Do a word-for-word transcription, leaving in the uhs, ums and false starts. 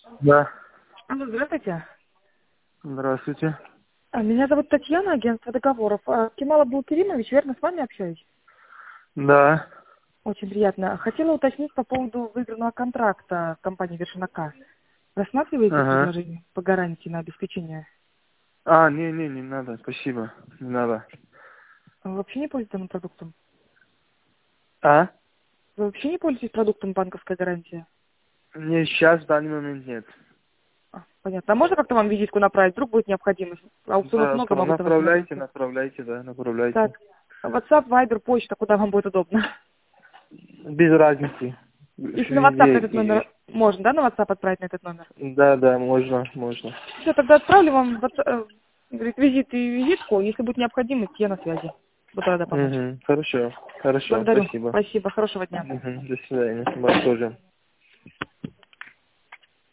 Да. Алло, здравствуйте. Здравствуйте. А, Меня зовут Татьяна, агентство договоров. А, Кемал Абдулкеримович, верно, с вами общаюсь? Да. Очень приятно. Хотела уточнить по поводу выигранного контракта компании «Вершина К». Рассматриваете Ага. предложение по гарантии на обеспечение? А, не, не, не надо, спасибо. Не надо. Вы вообще не пользуетесь данным продуктом? А? Вы вообще не пользуетесь продуктом банковской гарантии? Не, сейчас в данный момент нет. А, понятно. А можно как-то вам визитку направить? Вдруг будет необходимость? Аукционов Да, много, про- могут на вас направляйте, обратиться. направляйте, да, направляйте. Так, WhatsApp, Viber, почта, куда вам будет удобно? Без разницы. Если на WhatsApp на Везде. этот номер можно, да, на WhatsApp отправить на этот номер? И- Да, да, можно, можно. Все, тогда отправлю вам вот, э, реквизит и визитку. Если будет необходимость, я на связи. Буду рада помочь. Угу. Хорошо, хорошо, Благодарю. спасибо. Спасибо. Хорошего дня. Угу. До свидания. Вам тоже.